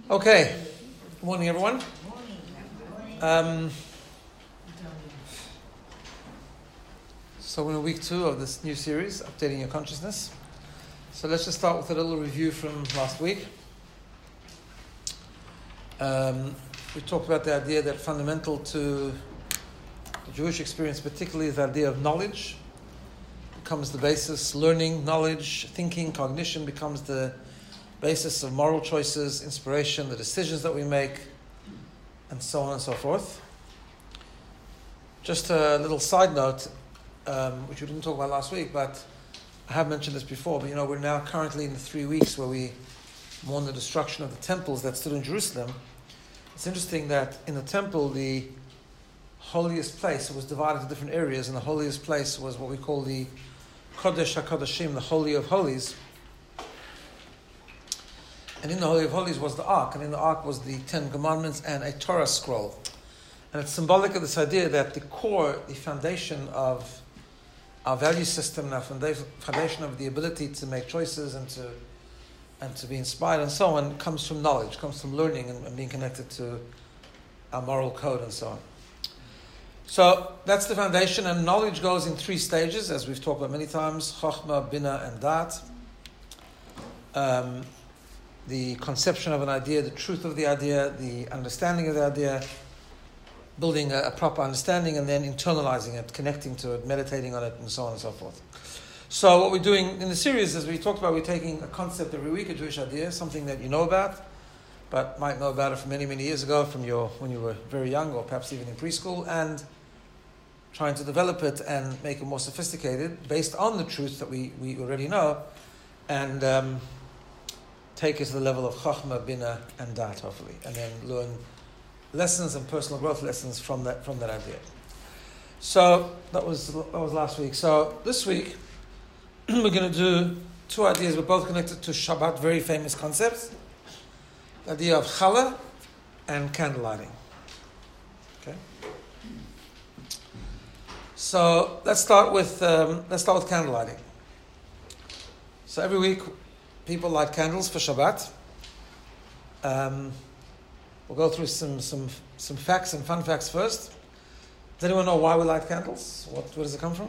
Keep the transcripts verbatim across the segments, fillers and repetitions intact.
Okay, good morning everyone. Um, so we're in week two of this new series, Updating Your Consciousness. So let's just start with a little review from last week. Um, we talked about the idea that fundamental to the Jewish experience particularly is the idea of knowledge. Becomes the basis, learning, knowledge, thinking, cognition becomes the basis of moral choices, inspiration, the decisions that we make, and so on and so forth. Just a little side note, um, which we didn't talk about last week, but I have mentioned this before, but you know, we're now currently in the three weeks where we mourn the destruction of the temples that stood in Jerusalem. It's interesting that in the temple, the holiest place was divided into different areas, and the holiest place was what we call the Kodesh HaKodeshim, the Holy of Holies. And in the Holy of Holies was the Ark, and in the Ark was the Ten Commandments and a Torah scroll. And it's symbolic of this idea that the core, the foundation of our value system, and our foundation of the ability to make choices and to and to be inspired and so on, comes from knowledge, comes from learning and, and being connected to our moral code and so on. So that's the foundation, and knowledge goes in three stages, as we've talked about many times: Chokhmah, Bina, and Dat. Um, the conception of an idea, the truth of the idea, the understanding of the idea, building a, a proper understanding, and then internalizing it, connecting to it, meditating on it, and so on and so forth. So what we're doing in the series, as we talked about, we're taking a concept every week, a Jewish idea, something that you know about, but might know about it from many, many years ago, from your when you were very young, or perhaps even in preschool, and trying to develop it and make it more sophisticated, based on the truth that we, we already know, and um, take it to the level of Chokhmah, Bina, and Dat, hopefully, and then learn lessons and personal growth lessons from that from that idea. So that was that was last week. So this week we're going to do two ideas, but both connected to Shabbat, very famous concepts. The idea of challah and candle lighting. Okay. So let's start with um, let's start with candle lighting. So every week, people light candles for Shabbat. Um, we'll go through some some some facts and fun facts first. Does anyone know why we light candles? What where does it come from?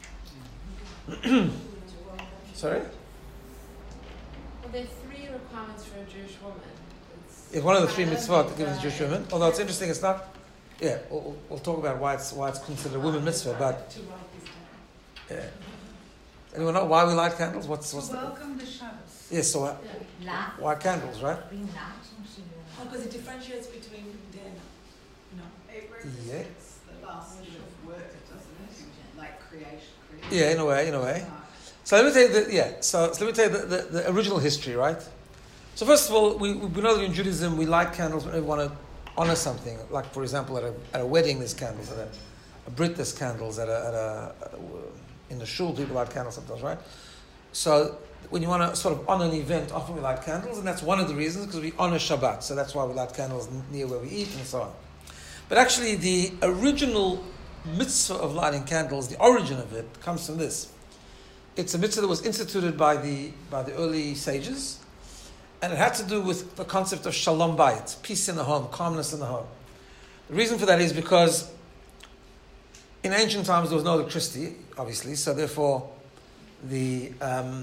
Sorry? Well, there are three requirements for a Jewish woman. It's It's one of the three mitzvot given to Jewish women. Although it's interesting, it's not. Yeah, we'll, we'll talk about why it's why it's considered a women mitzvah. But yeah, anyone know why we light candles? What's what's to welcome the, the Shabbos? Yes, so uh, yeah. why candles, right? Oh, because it differentiates between day and no. It Yeah. represents the last bit of work, doesn't it? Like creation. creation. Yeah, in a way, in a way. So let me tell you the yeah. So, so let me tell you the, the, the original history, right? So first of all, we we know that in Judaism we light candles when we want to honor something. Like for example, at a at a wedding, there's candles. At a, a brit, there's candles. At a, at a, at a in the shul, people light candles sometimes, right? So when you want to sort of honor an event, often we light candles, and that's one of the reasons, because we honor Shabbat. So that's why we light candles near where we eat and so on. But actually, the original mitzvah of lighting candles, the origin of it, comes from this. It's a mitzvah that was instituted by the by the early sages, and it had to do with the concept of shalom bayit, peace in the home, calmness in the home. The reason for that is because in ancient times there was no electricity, obviously, so therefore the um,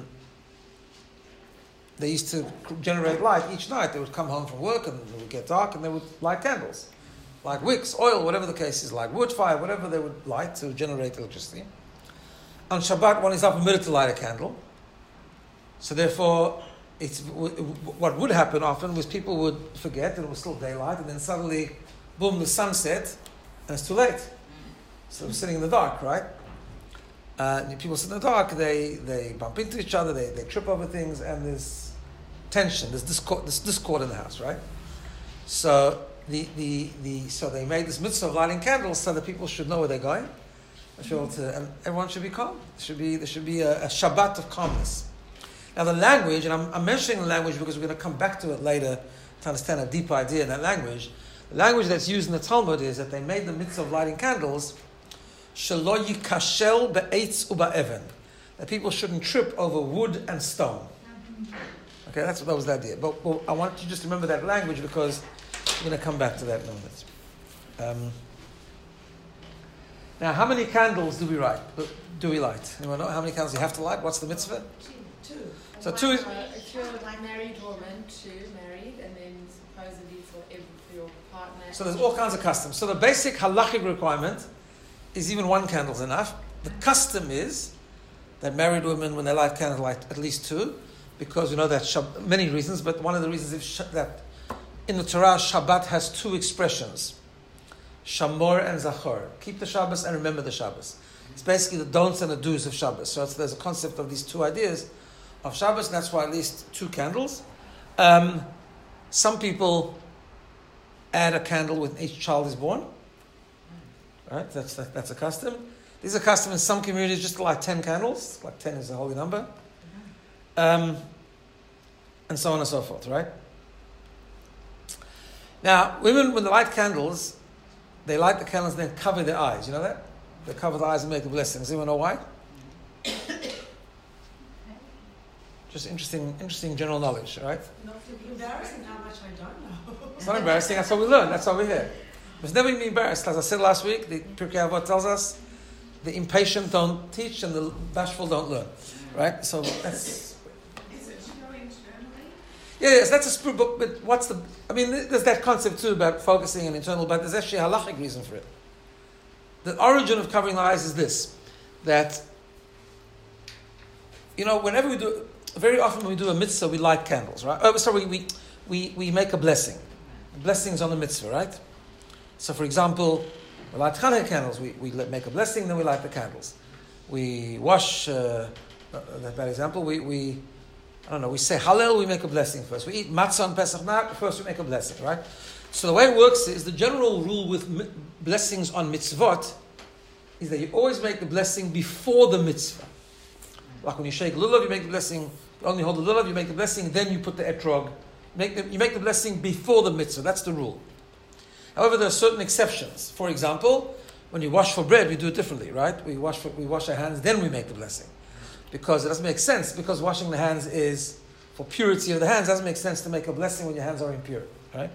they used to generate light each night. They would come home from work and it would get dark and they would light candles. Like wicks, oil, whatever the case is, like wood fire, whatever they would light to generate electricity. On Shabbat, one is not permitted to light a candle. So therefore, it's what would happen often was people would forget that it was still daylight, and then suddenly, boom, the sun set, and it's too late. So they're sitting in the dark, right? Uh, and people sit in the dark, they, they bump into each other, they, they trip over things, and there's tension, there's discord, there's discord in the house, right? So the, the, the so they made this mitzvah of lighting candles so that people should know where they're going, to, and everyone should be calm. There should be there should be a, a Shabbat of calmness. Now the language, and I'm, I'm mentioning the language because we're going to come back to it later to understand a deeper idea in that language. The language that's used in the Talmud is that they made the mitzvah of lighting candles shelo yikashel be'etz u'ba'even, that people shouldn't trip over wood and stone. Okay, that's that was the idea. But, but I want you just to remember that language because we're going to come back to that in a minute. Um, now, how many candles do we light? Do we light? Anyone know how many candles you have to light? What's the mitzvah? Two. So two is. Uh, if you're a married woman, two married, and then supposedly for, every, for your partner. So there's all kinds of customs. So the basic halachic requirement is even one candle is enough. The custom is that married women, when they light candles, light at least two, because we know that Shab- many reasons, but one of the reasons is sh- that in the Torah, Shabbat has two expressions. Shamor and Zachor. Keep the Shabbos and remember the Shabbos. It's basically the don'ts and the do's of Shabbos. So it's, there's a concept of these two ideas of Shabbos, and that's why at least two candles. Um, some people add a candle when each child is born. Right? That's that, that's a custom. These are custom in some communities just to light ten candles. Like ten is a holy number. Um, and so on and so forth, right? Now, women, when they light candles, they light the candles and then cover their eyes. You know that? They cover the eyes and make a blessing. Does anyone know why? Just interesting, interesting general knowledge, right? Not embarrassing how much I don't know. It's not embarrassing. That's what we learn. That's why we're here. It's never be embarrassed. As I said last week, the Pirkei Avot tells us, the impatient don't teach and the bashful don't learn, right? So that's. Is it to go internally? Yeah, yes, that's a spirit book, but what's the... I mean, there's that concept too about focusing and internal, but there's actually a halachic reason for it. The origin of covering the eyes is this, that, you know, whenever we do... Very often when we do a mitzvah, we light candles, right? Oh, sorry, we, we, we make a blessing. The blessing is on the mitzvah, right? So, for example, we light Chanukah candles. We, we make a blessing, then we light the candles. We wash... Uh, that bad example. We... we I don't know, we say Hallel, we make a blessing first. We eat matzah on Pesach night, first we make a blessing, right? So the way it works is, the general rule with mi- blessings on mitzvot is that you always make the blessing before the mitzvah. Like when you shake lulav, you make the blessing, you only hold the lulav, you make the blessing, then you put the etrog. You make the, you make the blessing before the mitzvah, that's the rule. However, there are certain exceptions. For example, when you wash for bread, we do it differently, right? We wash for, we wash our hands, then we make the blessing. Because it doesn't make sense, because washing the hands is for purity of the hands. It doesn't make sense to make a blessing when your hands are impure, right?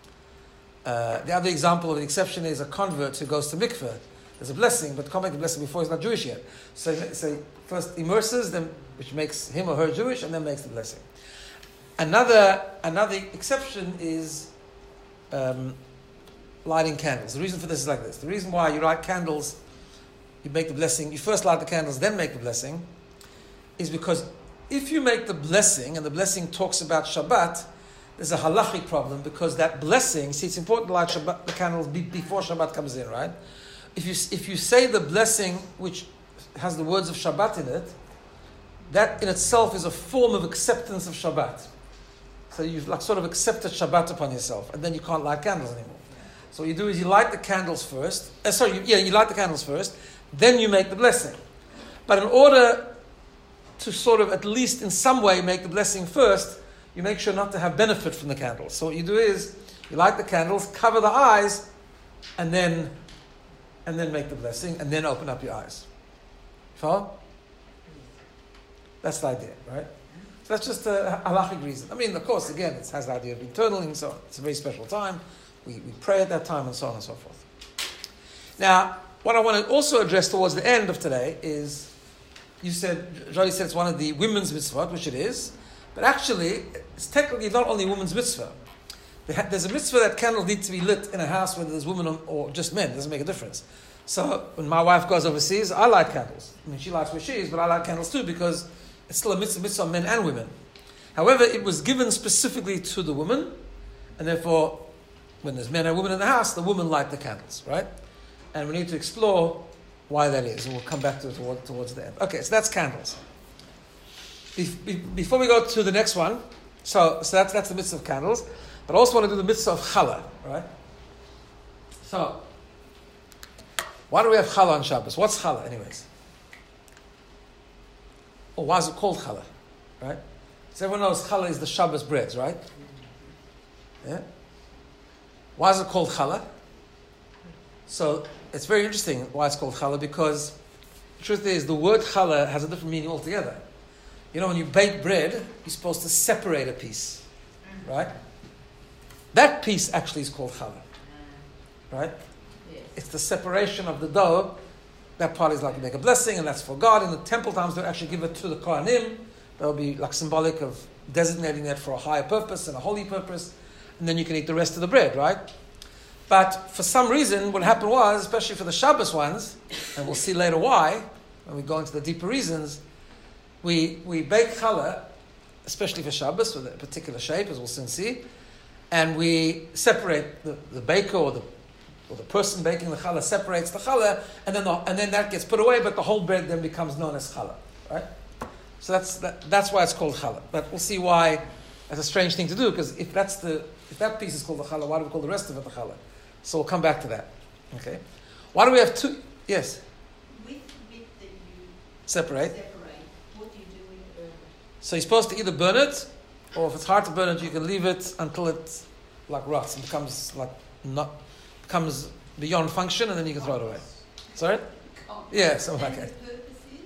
Uh, the other example of the exception is a convert who goes to mikveh. There's a blessing, but can't make the blessing before he's not Jewish yet. So, so first immerses, then which makes him or her Jewish, and then makes the blessing. Another another exception is um, lighting candles. The reason for this is like this. The reason why you light candles, you make the blessing, you first light the candles, then make the blessing, is because if you make the blessing, and the blessing talks about Shabbat, there's a halachic problem, because that blessing, see, it's important to light Shabbat, the candles be, before Shabbat comes in, right? If you if you say the blessing which has the words of Shabbat in it, that in itself is a form of acceptance of Shabbat. So you've like sort of accepted Shabbat upon yourself, and then you can't light candles anymore. So what you do is you light the candles first. Uh, sorry, you, yeah, you light the candles first, then you make the blessing. But in order to sort of at least in some way make the blessing first, you make sure not to have benefit from the candles. So what you do is you light the candles, cover the eyes, and then and then make the blessing, and then open up your eyes. Follow? That's the idea, right? So that's just a halachic reason. I mean, of course, again, it has the idea of eternal and so on. It's a very special time. We, we pray at that time and so on and so forth. Now, what I want to also address towards the end of today is, you said, Jody said it's one of the women's mitzvot, which it is, but actually, it's technically not only women's mitzvah. There's a mitzvah that candles need to be lit in a house whether there's women or just men. It doesn't make a difference. So when my wife goes overseas, I light candles. I mean, she lights where she is, but I light candles too because it's still a mitzvah, mitzvah on men and women. However, it was given specifically to the woman, and therefore, when there's men and women in the house, the women light the candles, right? And we need to explore why that is, and we'll come back to it toward, towards the end. Okay, so that's candles. Be- be- before we go to the next one, so, so that's, that's the mitzvah of candles. But I also want to do the mitzvah of challah, right? So, why do we have challah on Shabbos? What's challah, anyways? Or why is it called challah, right? So everyone knows challah is the Shabbos breads, right? Yeah? Why is it called challah? So, it's very interesting why it's called challah, because the truth is, the word challah has a different meaning altogether. You know, when you bake bread, you're supposed to separate a piece, right? That piece actually is called challah, right? Yes. It's the separation of the dough. That part is like you make a blessing, and that's for God. In the temple times, they'll actually give it to the Kohanim. That'll be like symbolic of designating that for a higher purpose and a holy purpose. And then you can eat the rest of the bread, right? But for some reason, what happened was, especially for the Shabbos ones, and we'll see later why, when we go into the deeper reasons, we we bake challah, especially for Shabbos, with a particular shape, as we'll soon see, and we separate the, the baker or the or the person baking the challah separates the challah, and then the, and then that gets put away, but the whole bread then becomes known as challah, right? So that's that, that's why it's called challah. But we'll see why that's a strange thing to do, because if that's the if that piece is called the challah, why do we call the rest of it the challah? So we'll come back to that. Okay, why do we have two? Yes. With the bit that you Separate. separate, what do you do when you burn it? So you're supposed to either burn it, or if it's hard to burn it, you can leave it until it like rots and becomes like not becomes beyond function, and then you can throw it away. Sorry? Yeah, something like And that. the purpose is?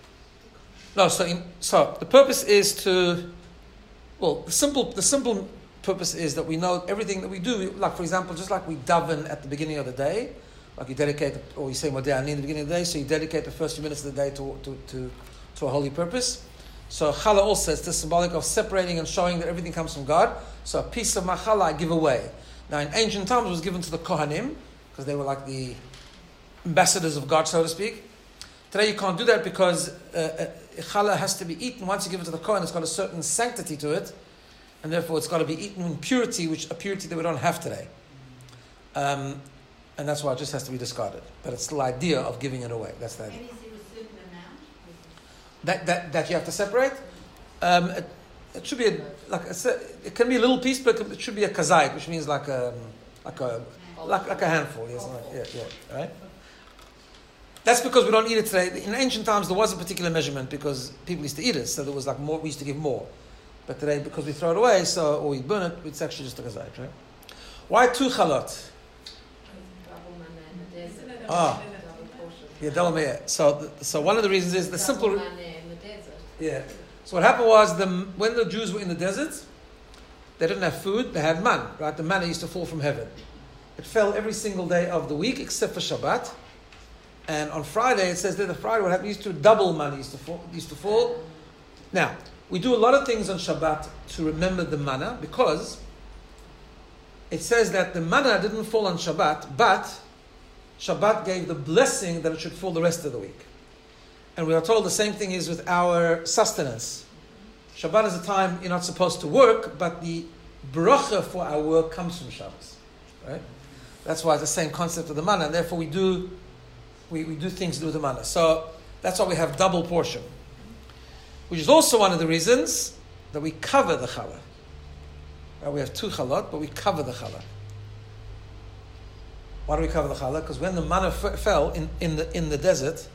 No, so in, so the purpose is to, well, the simple the simple purpose is that we know everything that we do. Like for example, just like we daven at the beginning of the day, like you dedicate, or you say Modeh Ani at the beginning of the day, so you dedicate the first few minutes of the day to to to, to a holy purpose. So challah also is the symbolic of separating and showing that everything comes from God. So a piece of my challah I give away. Now in ancient times it was given to the Kohanim, because they were like the ambassadors of God, so to speak. Today you can't do that because uh, uh, challah has to be eaten. Once you give it to the Kohen, it's got a certain sanctity to it, and therefore it's got to be eaten in purity, which a purity that we don't have today. Um, and that's why it just has to be discarded. But it's the idea of giving it away. That's the idea. And is there a certain amount? That, that, that you have to separate. Um, it, it should be a, like a, it can be a little piece, but it should be a kazait, which means like a like a like, like a handful. Yes, like, yeah, yeah, right. That's because we don't eat it today. In ancient times, there was a particular measurement because people used to eat it, so there was like more. We used to give more, but today because we throw it away, so or we burn it, it's actually just a kazait, right? Why two chalot? Double manna in the desert. Ah. Double portion. Yeah, double me'eh. So, the, so one of the reasons is the Double simple. manna in the desert. Yeah. So what happened was the when the Jews were in the desert, they didn't have food. They had man, right? The manna used to fall from heaven. It fell every single day of the week except for Shabbat. And on Friday, it says that the Friday what happened used to double manna used to fall. Used to fall. Now we do a lot of things on Shabbat to remember the manna because it says that the manna didn't fall on Shabbat, but Shabbat gave the blessing that it should fall the rest of the week. And we are told the same thing is with our sustenance. Shabbat is a time you're not supposed to work, but the bracha for our work comes from Shabbos. Right? That's why it's the same concept of the manna, and therefore we do we, we do things to do with the manna. So that's why we have double portion. Which is also one of the reasons that we cover the challah. Right? We have two chalot, but we cover the challah. Why do we cover the challah? Because when the manna f- fell in, in the in the desert,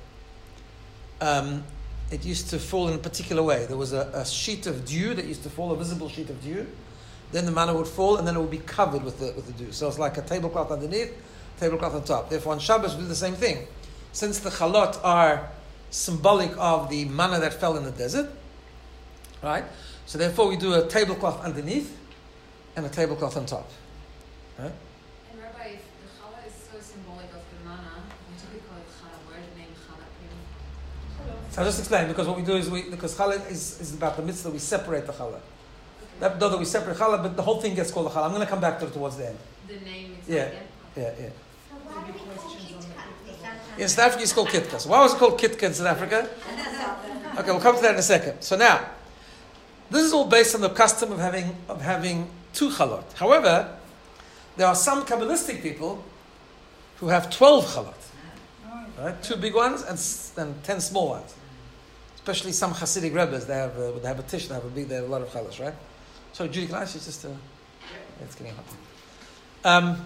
um, it used to fall in a particular way. There was a, a sheet of dew that used to fall, a visible sheet of dew. Then the manna would fall, and then it would be covered with the with the dew. So it's like a tablecloth underneath, tablecloth on top. Therefore, on Shabbos we do the same thing. Since the chalot are symbolic of the manna that fell in the desert, right? So therefore, we do a tablecloth underneath and a tablecloth on top. Right? And Rabbi, if the challah is so symbolic of the manna, why do we call it challah? Where the name challah came? So I'll just explain, because what we do is, we because challah is, is about the mitzvah, we separate the challah. That, though that we separate challah, but the whole thing gets called the challah. I'm going to come back to it towards the end. The name is Yeah. like Yeah, yeah. So why do we call Kit In South Africa, it's called kitka. So why was it called kitka in South Africa? Okay, we'll come to that in a second. So now, this is all based on the custom of having of having two chalot. However, there are some Kabbalistic people who have twelve chalot. Right? Two big ones and, and ten small ones. Especially some Hasidic rebbes, they have a, they have a tish, they have a big, they have a lot of chalos, right? So Judy, can I ask you just to... Yeah, it's getting hot. Um,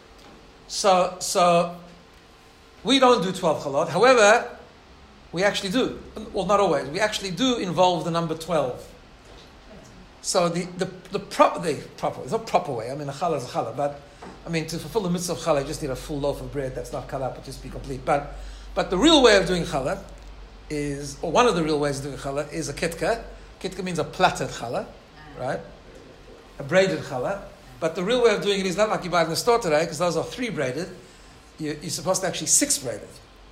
so, so, we don't do twelve chalot. However, we actually do. Well, not always. We actually do involve the number twelve. So the the the proper the proper it's not proper way. I mean, a challah is a challah, but I mean to fulfill the mitzvah of challah, you just need a full loaf of bread. That's not challah, but just be complete. But but the real way of doing challah is, or one of the real ways of doing challah is a kitka, Kitka means a plaited challah, right? A braided challah. But the real way of doing it is not like you buy it in the store today, because those are three braided. You, you're supposed to actually six braided.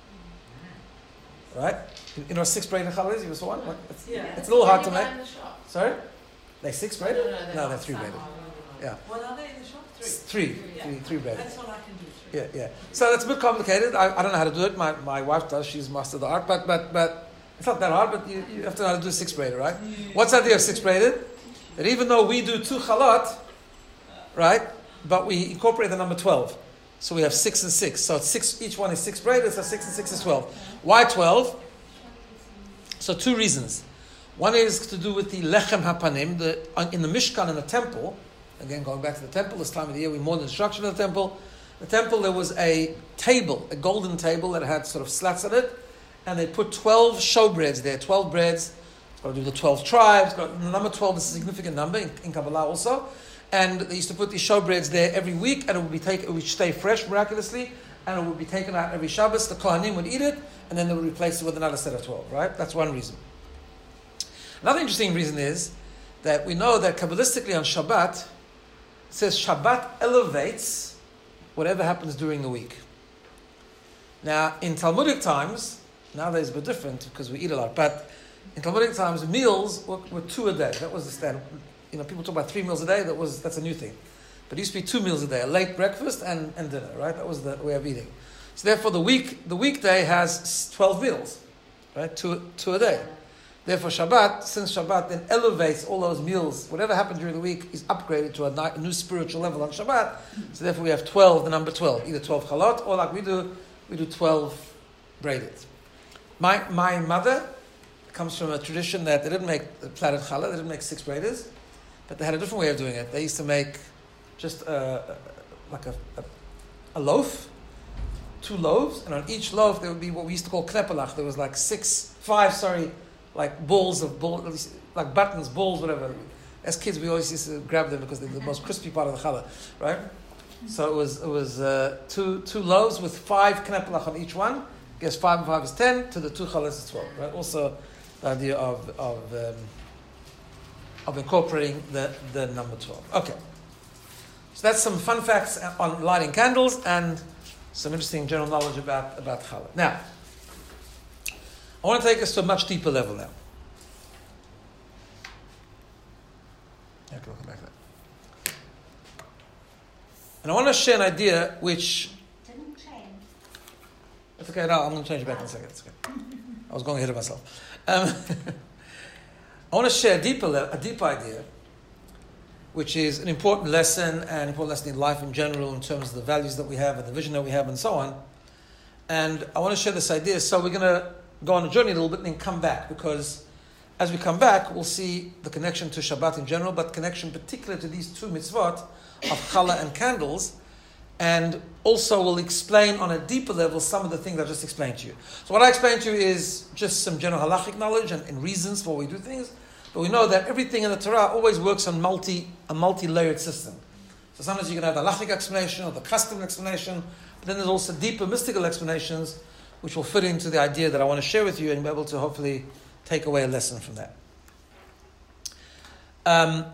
Right? You, you know what six braided challah is? You saw one? Like, it's, Yeah. it's a little hard to When you make. buy in the shop. Sorry? They six braided? No, no, they're No, not. they're three Some braided. are. Yeah. What are they in the shop? Three. It's Three. Yeah. Three, three braided. That's all I can do. Three. Yeah, yeah. So that's a bit complicated. I, I don't know how to do it. My, my wife does. She's mastered the art. But but but it's not that hard, but you, you have to know how to do six braided, right? What's the idea of six braided? That even though we do two chalot, right? But we incorporate the number twelve. So we have six and six. So it's six, each one is six braided, so six and six is twelve. Why twelve? So two reasons. One is to do with the lechem hapanim, the, in the Mishkan, in the temple. Again, going back to the temple, this time of the year we mourn the destruction of the temple. The temple, there was a table, a golden table that had sort of slats on it, and they put twelve showbreads there, twelve breads. It's got to do with the twelve tribes. Got, the number twelve is a significant number in, in Kabbalah also. And they used to put these showbreads there every week, and it would be taken, it would stay fresh miraculously, and it would be taken out every Shabbos. The Kohanim would eat it, and then they would replace it with another set of twelve, right? That's one reason. Another interesting reason is that we know that Kabbalistically on Shabbat, it says Shabbat elevates whatever happens during the week. Now, in Talmudic times, nowadays it's a bit different because we eat a lot, but in Talmudic times, meals were, were two a day. That was the standard. You know, people talk about three meals a day. That was that's a new thing. But it used to be two meals a day: a late breakfast and, and dinner. Right? That was the way of eating. So therefore, the week the weekday has twelve meals, right? Two two a day. Therefore, Shabbat, since Shabbat then elevates all those meals, whatever happened during the week is upgraded to a, ni- a new spiritual level on Shabbat. So therefore, we have twelve, the number twelve, either twelve chalot or like we do, we do twelve braided. My my mother comes from a tradition that they didn't make plaited challah, they didn't make six braiders. But they had a different way of doing it. They used to make just a, like a, a, a loaf, two loaves, and on each loaf there would be what we used to call knepelach. There was like six, five, sorry, like balls of ball, like buttons, balls, whatever. As kids, we always used to grab them because they're the most crispy part of the challah, right? So it was it was uh, two two loaves with five knepelach on each one. I guess five and five is ten. To the two challahs is twelve, right? Also, the idea of of um, of incorporating the, the number twelve. Okay. So that's some fun facts on lighting candles and some interesting general knowledge about, about challah. Now, I want to take us to a much deeper level now. Okay, we'll come back to that. And I want to share an idea which... Didn't change. It's okay, no, I'm going to change it back in a second. It's okay. I was going ahead of myself. Um, I want to share a deeper, a deep idea, which is an important lesson and an important lesson in life in general in terms of the values that we have and the vision that we have and so on. And I want to share this idea. So we're going to go on a journey a little bit and then come back, because as we come back, we'll see the connection to Shabbat in general, but connection particular to these two mitzvot of challah and candles. And also we'll explain on a deeper level some of the things I just explained to you. So what I explained to you is just some general halachic knowledge and, and reasons for why we do things. But we know that everything in the Torah always works on multi a multi-layered system. So sometimes you can have the halachic explanation or the custom explanation, but then there's also deeper mystical explanations which will fit into the idea that I want to share with you and be able to hopefully take away a lesson from that. Um,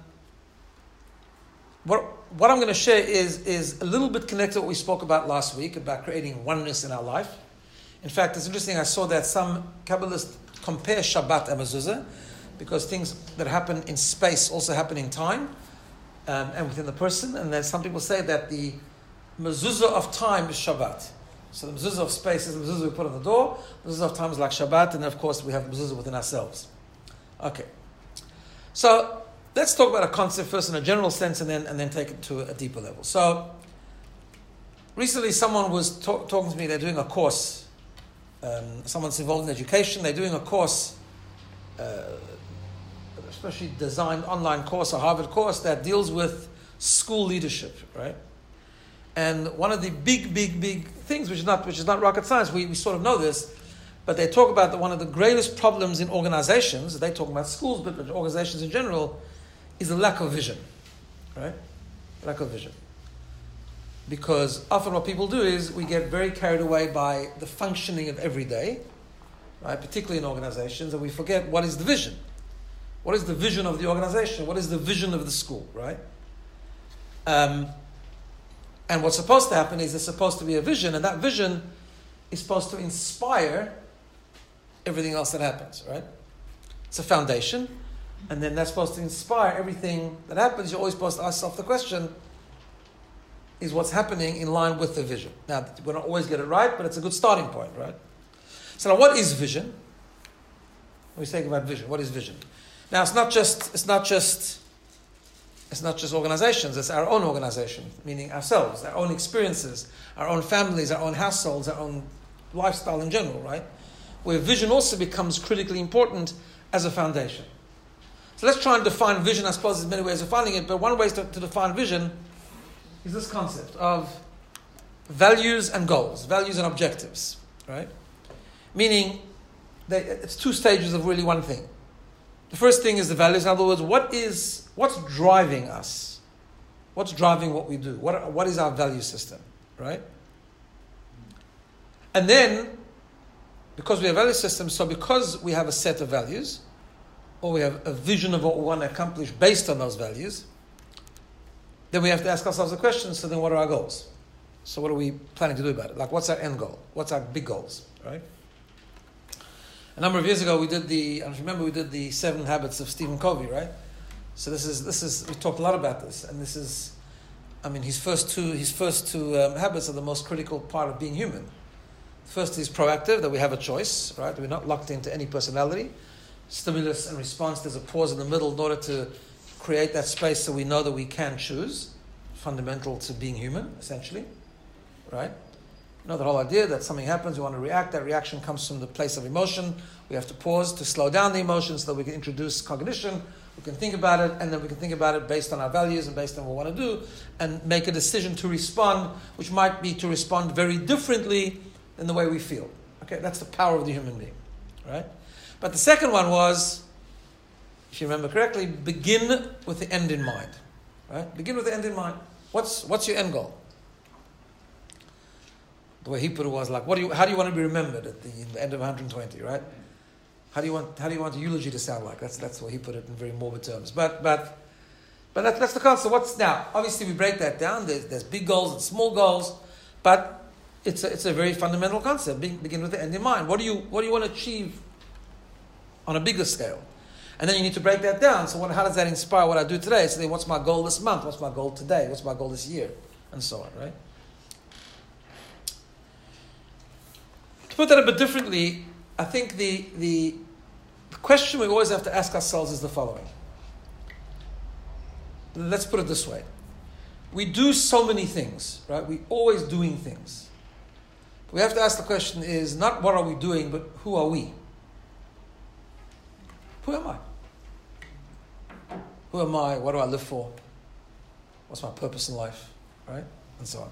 what what I'm going to share is, is a little bit connected to what we spoke about last week, about creating oneness in our life. In fact, it's interesting, I saw that some Kabbalists compare Shabbat and mezuzah, because things that happen in space also happen in time um, and within the person. And then some people say that the mezuzah of time is Shabbat. So the mezuzah of space is the mezuzah we put on the door. The mezuzah of time is like Shabbat, and of course we have mezuzah within ourselves. Okay. So let's talk about a concept first in a general sense, and then and then take it to a deeper level. So recently someone was talk, talking to me, they're doing a course. Um, someone's involved in education, they're doing a course, uh, especially designed online course, a Harvard course that deals with school leadership, right? And one of the big, big, big things, which is not which is not rocket science, we, we sort of know this, but they talk about that one of the greatest problems in organizations, they talk about schools, but organizations in general, is the lack of vision, right? Lack of vision. Because often what people do is we get very carried away by the functioning of every day, right? Particularly in organizations, and we forget what is the vision. What is the vision of the organization? What is the vision of the school, right? Um, and what's supposed to happen is there's supposed to be a vision, and that vision is supposed to inspire everything else that happens, right? It's a foundation, and then that's supposed to inspire everything that happens. You're always supposed to ask yourself the question, is what's happening in line with the vision? Now, we don't always get it right, but it's a good starting point, right? So now, what is vision? When we think about vision, what is vision? Now, it's not just, it's not just, it's not just organizations, it's our own organization, meaning ourselves, our own experiences, our own families, our own households, our own lifestyle in general, right? Where vision also becomes critically important as a foundation. So let's try and define vision. I suppose there's many ways of finding it, but one way to, to define vision is this concept of values and goals, values and objectives, right? Meaning, they, it's two stages of really one thing. The first thing is the values. In other words, what is what's driving us? What's driving what we do? What what is our value system, right? And then, because we have value systems, so because we have a set of values, or we have a vision of what we want to accomplish based on those values, then we have to ask ourselves the question, so then what are our goals? So what are we planning to do about it? Like, what's our end goal? What's our big goals, right? A number of years ago, we did the, I don't remember, we did the Seven Habits of Stephen Covey, right? So this is, this is, we talked a lot about this, and this is, I mean, his first two, his first two um, habits are the most critical part of being human. First is proactive, that we have a choice, right? We're not locked into any personality. Stimulus and response, there's a pause in the middle in order to create that space so we know that we can choose. Fundamental to being human, essentially, right? You know, the whole idea that something happens, we want to react, that reaction comes from the place of emotion. We have to pause to slow down the emotion so that we can introduce cognition, we can think about it, and then we can think about it based on our values and based on what we want to do, and make a decision to respond, which might be to respond very differently than the way we feel. Okay, that's the power of the human being, right? But the second one was, if you remember correctly, begin with the end in mind, right? Begin with the end in mind. What's what's your end goal? The way he put it was like, what do you? How do you want to be remembered at the, the end of one hundred twenty, right? How do you want? How do you want a eulogy to sound like? That's that's what he put it in very morbid terms. But but but that, that's the concept. What's now? Obviously, we break that down. There's there's big goals and small goals, but it's a, it's a very fundamental concept. Be, begin with the end in mind. What do you what do you want to achieve on a bigger scale? And then you need to break that down. So what, how does that inspire what I do today? So then, what's my goal this month? What's my goal today? What's my goal this year? And so on, right? To put that a bit differently, I think the, the the question we always have to ask ourselves is the following. Let's put it this way. We do so many things, right? We're always doing things. We have to ask the question is not what are we doing, but who are we? Who am I? Who am I? What do I live for? What's my purpose in life? Right? And so on.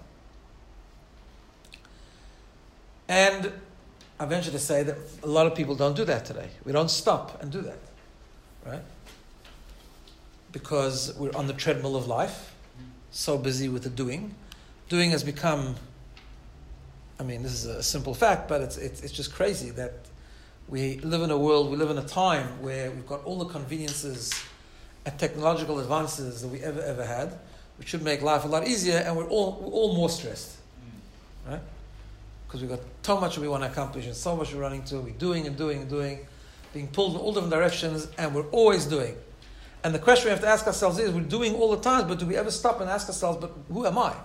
And I venture to say that a lot of people don't do that today. We don't stop and do that. Right? Because we're on the treadmill of life, so busy with the doing. Doing has become, I mean, this is a simple fact, but it's it's, it's just crazy that we live in a world, we live in a time where we've got all the conveniences and technological advances that we ever, ever had, which should make life a lot easier, and we're all we're all more stressed. Right? Because we've got so much we want to accomplish and so much we're running to, we're doing and doing and doing, being pulled in all different directions, and we're always doing. And the question we have to ask ourselves is, we're doing all the time, but do we ever stop and ask ourselves, but who am I?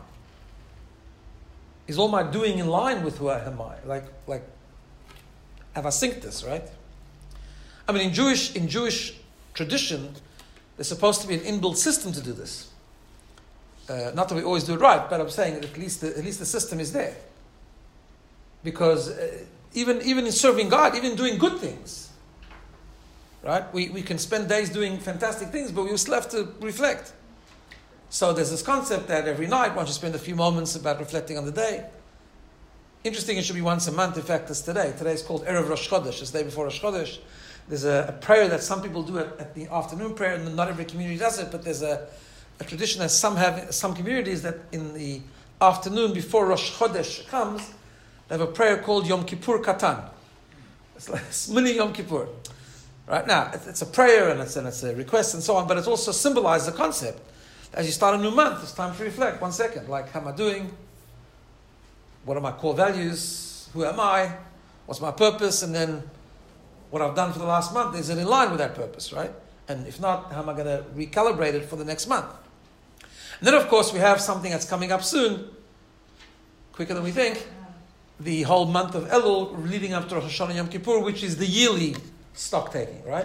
Is all my doing in line with who I am I? Like, like, have I synced this, right? I mean, in Jewish in Jewish tradition, there's supposed to be an inbuilt system to do this. Uh, not that we always do it right, but I'm saying that at least the, at least the system is there. Because uh, even even in serving God, even doing good things, right? We we can spend days doing fantastic things, but we still have to reflect. So there's this concept that every night one should spend a few moments about reflecting on the day. Interesting, it should be once a month. In fact, it's today. Today is called Erev Rosh Chodesh. It's the day before Rosh Chodesh. There's a, a prayer that some people do at, at the afternoon prayer, and not every community does it, but there's a, a tradition that some have, some communities that in the afternoon before Rosh Chodesh comes, they have a prayer called Yom Kippur Katan. It's like it's mini Yom Kippur. Right? Now, it's a prayer and it's, and it's a request and so on, but it also symbolizes the concept. As you start a new month, it's time to reflect. One second, like, how am I doing? What are my core values? Who am I? What's my purpose? And then what I've done for the last month, is it in line with that purpose, right? And if not, how am I going to recalibrate it for the next month? And then, of course, we have something that's coming up soon, quicker than we think, the whole month of Elul leading up to Rosh Hashanah Yom Kippur, which is the yearly stock taking, right?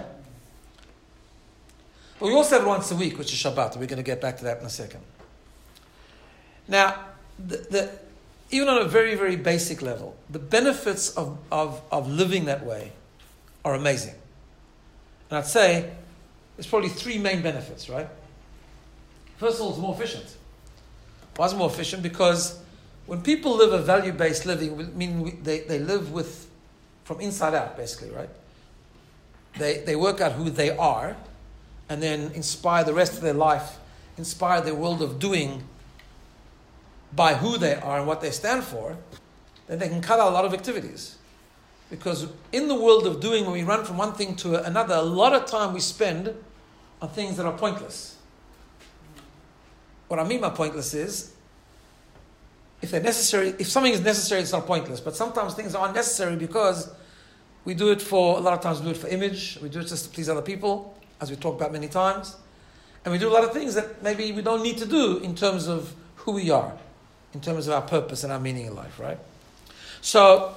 But we also have it once a week, which is Shabbat. We're going to get back to that in a second. Now, the, the, even on a very, very basic level, the benefits of, of, of living that way are amazing. And I'd say there's probably three main benefits, right? First of all, it's more efficient. Why is it more efficient? Because when people live a value-based living, meaning they, they live with, from inside out, basically, right? They, they work out who they are, and then inspire the rest of their life, inspire their world of doing by who they are and what they stand for, then they can cut out a lot of activities. Because in the world of doing, when we run from one thing to another, a lot of time we spend on things that are pointless. What I mean by pointless is, if they're necessary, if something is necessary, it's not pointless. But sometimes things are unnecessary because we do it for, a lot of times we do it for image, we do it just to please other people, as we talked about many times. And we do a lot of things that maybe we don't need to do in terms of who we are, in terms of our purpose and our meaning in life, right? So,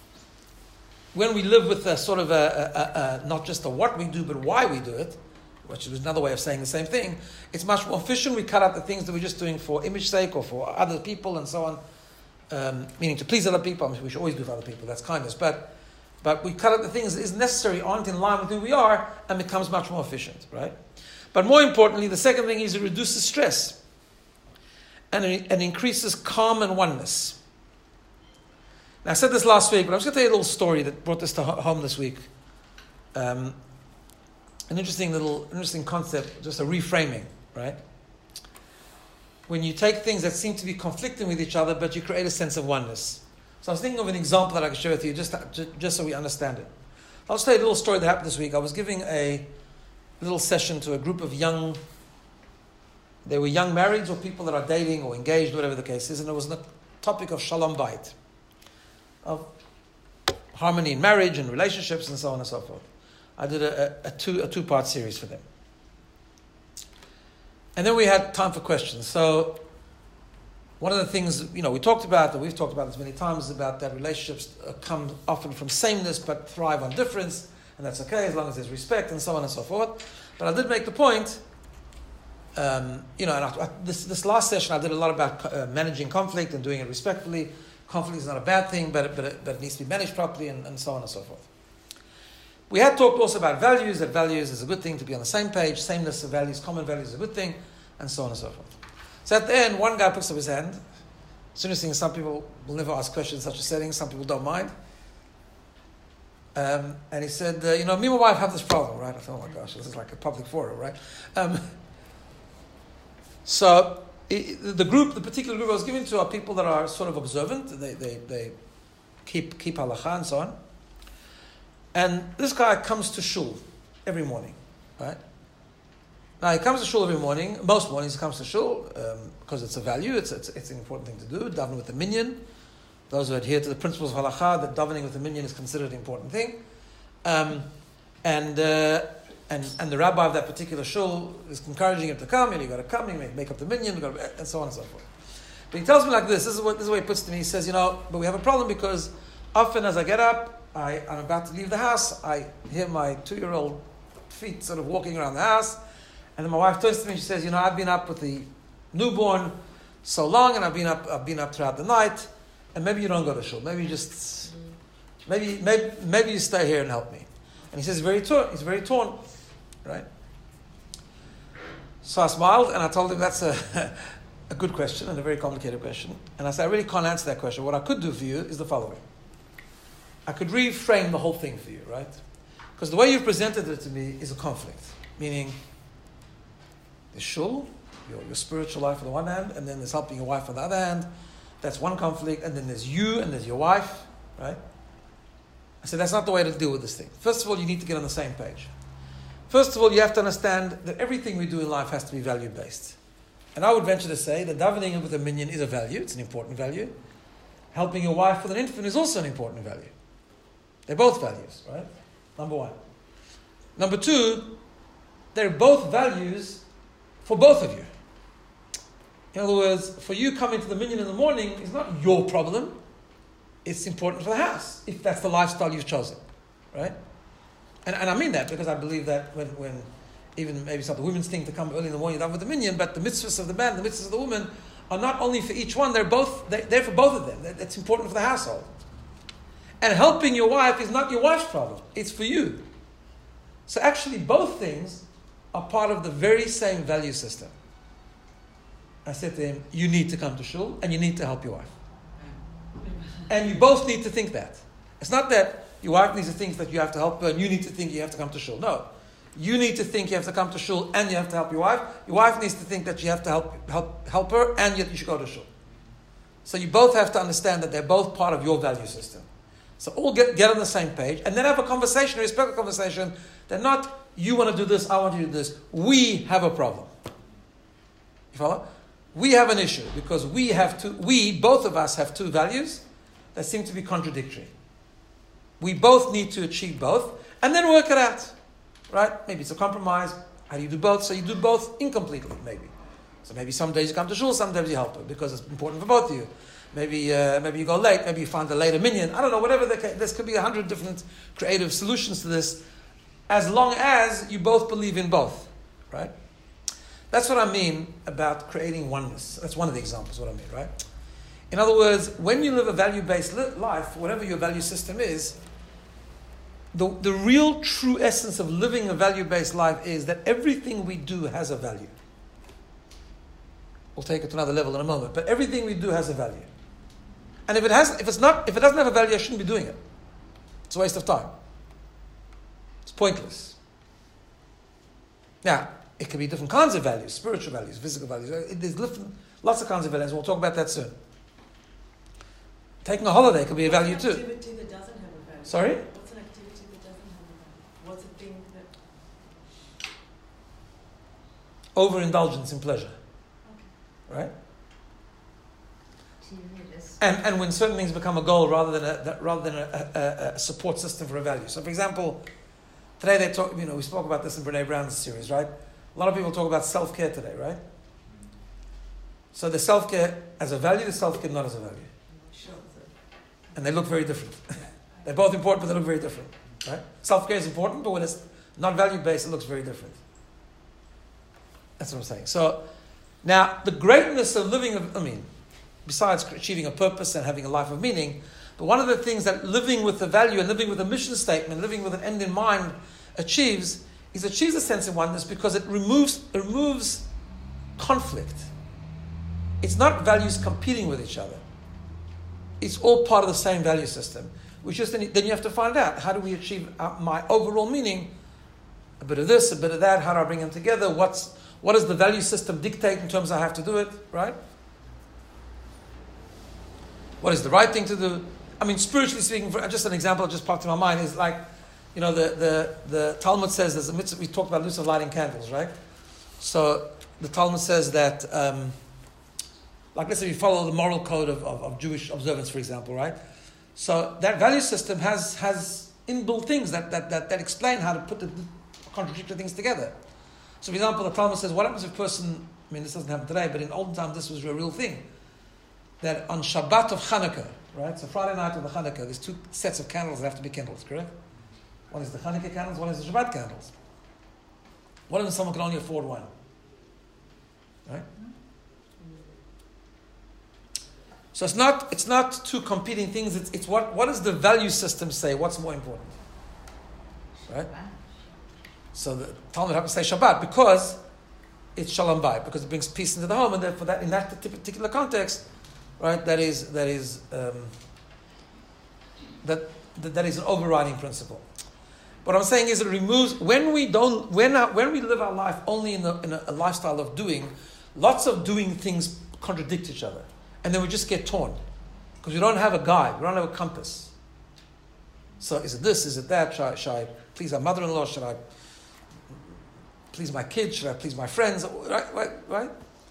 when we live with a sort of a, a, a, not just a what we do, but why we do it, which is another way of saying the same thing, it's much more efficient. We cut out the things that we're just doing for image sake or for other people and so on, um, meaning to please other people. I mean, we should always do for other people, that's kindness. But but we cut out the things that isn't necessary, aren't in line with who we are, and becomes much more efficient, right? But more importantly, the second thing is it reduces stress and, it, and increases calm and oneness. Now, I said this last week, but I'm just going to tell you a little story that brought this to home this week. Um, An interesting little, interesting concept, just a reframing, right? When you take things that seem to be conflicting with each other, but you create a sense of oneness. So I was thinking of an example that I could share with you, just, just so we understand it. I'll just tell you a little story that happened this week. I was giving a little session to a group of young, they were young marrieds or people that are dating or engaged, whatever the case is, and it was the topic of Shalom Bayit, of harmony in marriage and relationships and so on and so forth. I did a, a, a two a two part series for them, and then we had time for questions. So, one of the things you know we talked about, that we've talked about this many times, is about that relationships come often from sameness but thrive on difference, and that's okay as long as there's respect and so on and so forth. But I did make the point, um, you know, and I, I, this this last session I did a lot about uh, managing conflict and doing it respectfully. Conflict is not a bad thing, but it, but it, but it needs to be managed properly, and, and so on and so forth. We had talked also about values, that values is a good thing to be on the same page, sameness of values, common values is a good thing, and so on and so forth. So at the end, one guy puts up his hand. It's interesting, some people will never ask questions in such a setting, some people don't mind. Um, and he said, uh, you know, me and my wife have this problem, right? I thought, oh my gosh, this is like a public forum, right? Um, so it, the group, the particular group I was giving to are people that are sort of observant, they, they, they keep, keep halakha and so on. And this guy comes to shul every morning, right? Now he comes to shul every morning. Most mornings he comes to shul um, because it's a value. It's, it's it's an important thing to do. Daven with the minyan. Those who adhere to the principles of halakha, that davening with the minyan is considered an important thing. Um, and uh, and and the rabbi of that particular shul is encouraging him to come. And you got to come. You make, make up the minyan, you gotta, and so on and so forth. But he tells me like this. This is what this is what he puts to me. He says, you know, but we have a problem because often as I get up, I, I'm about to leave the house, I hear my two-year-old feet sort of walking around the house, and then my wife turns to me and she says, you know, I've been up with the newborn so long, and I've been up I've been up throughout the night, and maybe you don't go to shul. Maybe you just, maybe, maybe, maybe you stay here and help me. And he says, he's very torn, he's very torn, right? So I smiled, and I told him that's a, a good question, and a very complicated question. And I said, I really can't answer that question. What I could do for you is the following. I could reframe the whole thing for you, right? Because the way you've presented it to me is a conflict. Meaning, the shul, your, your spiritual life on the one hand, and then there's helping your wife on the other hand. That's one conflict. And then there's you and there's your wife, right? said, that's not the way to deal with this thing. First of all, you need to get on the same page. First of all, you have to understand that everything we do in life has to be value-based. And I would venture to say that davening with a minyan is a value, it's an important value. Helping your wife with an infant is also an important value. They're both values, right? Number one. Number two, they're both values for both of you. In other words, for you coming to the minyan in the morning is not your problem. It's important for the house, if that's the lifestyle you've chosen, right? And, and I mean that because I believe that when, when even maybe it's not the women's thing to come early in the morning, with the minyan, but the mitzvahs of the man, the mitzvahs of the woman are not only for each one, they're both, they're, they're for both of them. It's important for the household. And helping your wife is not your wife's problem, it's for you. So actually both things are part of the very same value system. I said to him, you need to come to shul and you need to help your wife. And you both need to think that. It's not that your wife needs to think that you have to help her and you need to think you have to come to shul. No. You need to think you have to come to shul and you have to help your wife. Your wife needs to think that you have to help help, help her and yet you should go to shul. So you both have to understand that they're both part of your value system. So all get, get on the same page and then have a conversation, a respectful conversation. That not, you want to do this, I want to do this. We have a problem. You follow? We have an issue because we have two, we, both of us have two values that seem to be contradictory. We both need to achieve both and then work it out. Right? Maybe it's a compromise. How do you do both? So you do both incompletely, maybe. So maybe some days you come to shul, some days you help her because it's important for both of you. Maybe uh, maybe you go late, maybe you find a later minyan. I don't know, whatever the case. There could be a hundred different creative solutions to this as long as you both believe in both. Right? That's what I mean about creating oneness. That's one of the examples of what I mean, right? In other words, when you live a value-based life, whatever your value system is, the, the real true essence of living a value-based life is that everything we do has a value. We'll take it to another level in a moment, but everything we do has a value. And if it has, if it's not, if it doesn't have a value, I shouldn't be doing it. It's a waste of time. It's pointless. Now, it can be different kinds of values, spiritual values, physical values. There's lots of kinds of values. We'll talk about that soon. Taking a holiday could be a value too. What's an activity that doesn't have a value? Sorry? What's an activity that doesn't have a value? What's a thing that... Overindulgence in pleasure. Okay. Right? And and when certain things become a goal rather than a that, rather than a, a, a support system for a value. So, for example, today they talk. You know, we spoke about this in Brene Brown's series, right? A lot of people talk about self-care today, right? So the self-care as a value, the self-care not as a value, Sure. and they look very different. They're both important, but they look very different, right? Self-care is important, but when it's not value-based, it looks very different. That's what I'm saying. So now the greatness of living, I mean. Besides achieving a purpose and having a life of meaning, but one of the things that living with a value and living with a mission statement, living with an end in mind achieves, is achieves a sense of oneness because it removes it removes conflict. It's not values competing with each other. It's all part of the same value system. Which just then you have to find out, how do we achieve my overall meaning? A bit of this, a bit of that. How do I bring them together? What's what does the value system dictate in terms of I have to do it? Right? What is the right thing to do? I mean, spiritually speaking, for just an example that just popped in my mind is like, you know, the, the, the Talmud says, there's a mitzvah, we talked about mitzvah of lighting candles, right? So the Talmud says that, um, like let's say you follow the moral code of, of, of Jewish observance, for example, right? So that value system has has inbuilt things that, that, that, that explain how to put the contradictory things together. So for example, the Talmud says, what happens if a person, I mean, this doesn't happen today, but in olden times this was a real thing. That on Shabbat of Hanukkah, right? So Friday night of the Hanukkah, there's two sets of candles that have to be kindled, correct? One is the Hanukkah candles, one is the Shabbat candles. What if someone can only afford one? Right? So it's not it's not two competing things, it's it's what what does the value system say? What's more important? Right? So the Talmud happens to say Shabbat because it's Shalom Bayit, because it brings peace into the home, and therefore that in that particular context, right, that is that is um, that, that that is an overriding principle. What I'm saying is it removes when we don't when our, when we live our life only in, the, in a, a lifestyle of doing, lots of doing things contradict each other, and then we just get torn because we don't have a guide, we don't have a compass. So is it this? Is it that? Should I, should I please my mother-in-law? Should I please my kids? Should I please my friends? Right, right, right.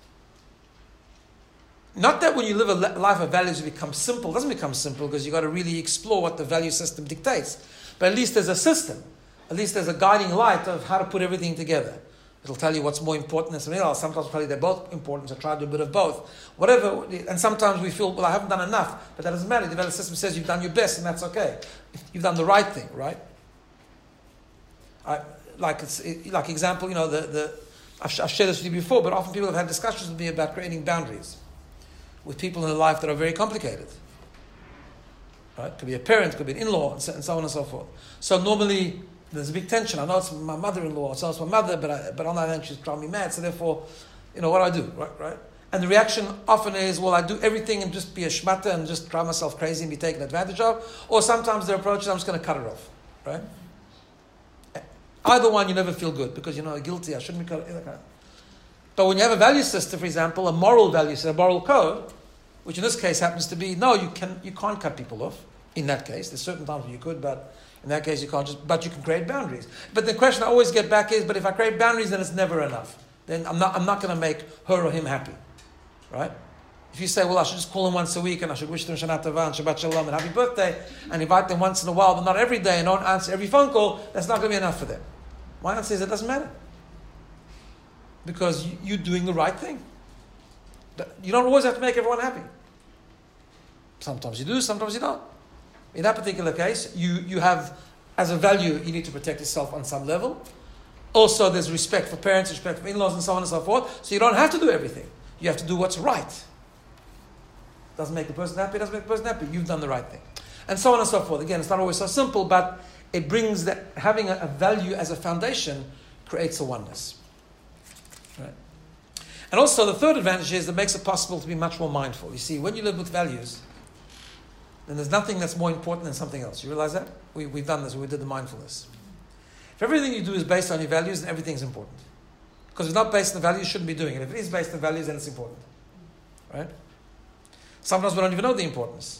Not that when you live a life of values, it becomes simple. It doesn't become simple because you've got to really explore what the value system dictates. But at least there's a system. At least there's a guiding light of how to put everything together. It'll tell you what's more important than something else. Sometimes it'll tell you they're both important, so try to do a bit of both. Whatever. And sometimes we feel, well, I haven't done enough. But that doesn't matter. The value system says you've done your best, and that's okay. You've done the right thing, right? I, like, it's, it, like example, you know, the, the I've, I've shared this with you before, but often people have had discussions with me about creating boundaries with people in their life that are very complicated. Right? Could be a parent, could be an in-law, and so, and so on and so forth. So normally there's a big tension. I know it's my mother-in-law, it's also my mother, but I, but on that end she's driving me mad. So therefore, you know, what do I do? Right, right? And the reaction often is, well, I do everything and just be a schmatter and just drive myself crazy and be taken advantage of. Or sometimes their approach is, I'm just going to cut it off. Right? Either one, you never feel good because you know, guilty. I shouldn't be cut. But when you have a value system, for example, a moral value system, a moral code, which in this case happens to be, no, you can you can't cut people off. In that case, there's certain times when you could, but in that case you can't. Just, but you can create boundaries. But the question I always get back is, but if I create boundaries, then it's never enough. Then I'm not I'm not going to make her or him happy, right? If you say, well, I should just call them once a week and I should wish them Shana Tova and Shabbat Shalom and happy birthday and invite them once in a while, but not every day, and don't answer every phone call, that's not going to be enough for them. My answer is it doesn't matter because you, you're doing the right thing. You don't always have to make everyone happy. Sometimes you do, sometimes you don't. In that particular case, you, you have, as a value, you need to protect yourself on some level. Also, there's respect for parents, respect for in-laws, and so on and so forth. So you don't have to do everything. You have to do what's right. Doesn't make the person happy, doesn't make the person happy. You've done the right thing. And so on and so forth. Again, it's not always so simple, but it brings that having a, a value as a foundation creates a oneness. Right? And also, the third advantage is that it makes it possible to be much more mindful. You see, when you live with values, then there's nothing that's more important than something else. You realize that? We, we've done this, we did the mindfulness. If everything you do is based on your values, then everything's important. Because if it's not based on the values, you shouldn't be doing it. If it is based on values, then it's important. Right? Sometimes we don't even know the importance.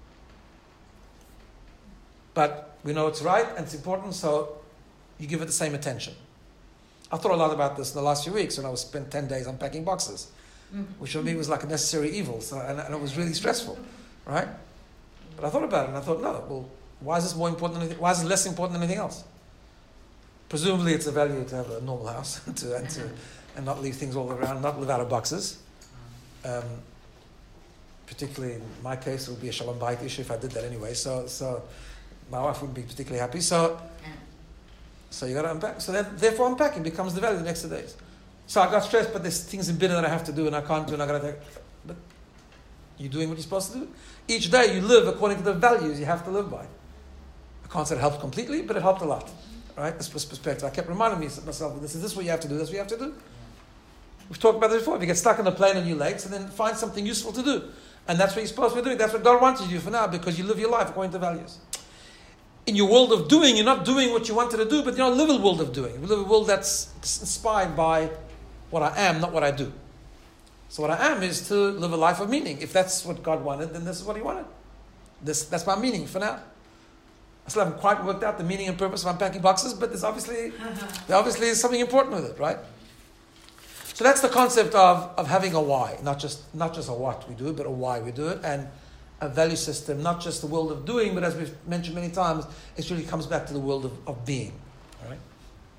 But we know it's right and it's important, so you give it the same attention. I thought a lot about this in the last few weeks when I was spent ten days unpacking boxes, which for me was like a necessary evil, so, and, and it was really stressful. Right? But I thought about it and I thought, no, well, why is this more important than anything? Why is it less important than anything else? Presumably it's a value to have a normal house and, to, and, to, and not leave things all around, not live out of boxes. Um, particularly in my case, it would be a shalom bayit issue if I did that anyway. So, so my wife wouldn't be particularly happy. So, so you got to unpack. So that, therefore, unpacking becomes the value the next two days. So I got stressed, but there's things in dinner that I have to do and I can't do, and I got to take. But you're doing what you're supposed to do. Each day you live according to the values you have to live by. I can't say it helped completely, but it helped a lot. Right? This was perspective. I kept reminding myself, this is this what you have to do, this is what you have to do. We've talked about this before. If you get stuck on a plane and you're late, so then find something useful to do. And that's what you're supposed to be doing. That's what God wants you to do for now, because you live your life according to values. In your world of doing, you're not doing what you wanted to do, but you don't live a world of doing. You live a world that's inspired by what I am, not what I do. So what I am is to live a life of meaning. If that's what God wanted, then this is what He wanted. This, that's my meaning for now. I still haven't quite worked out the meaning and purpose of unpacking boxes, but there's obviously, there obviously is something important with it, right? So that's the concept of, of having a why, not just not just a what we do, but a why we do it, and a value system, not just the world of doing, but as we've mentioned many times, it really comes back to the world of, of being. All right?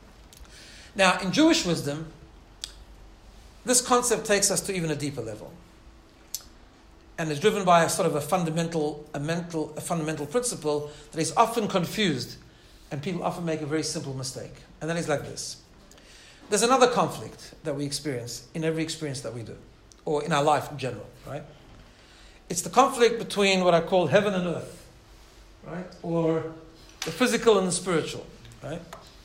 Now, in Jewish wisdom, this concept takes us to even a deeper level, and is driven by a sort of a fundamental, a mental, a fundamental principle that is often confused, and people often make a very simple mistake. And that is like this: there's another conflict that we experience in every experience that we do, or in our life in general, right? It's the conflict between what I call heaven and earth, right? Or the physical and the spiritual, right?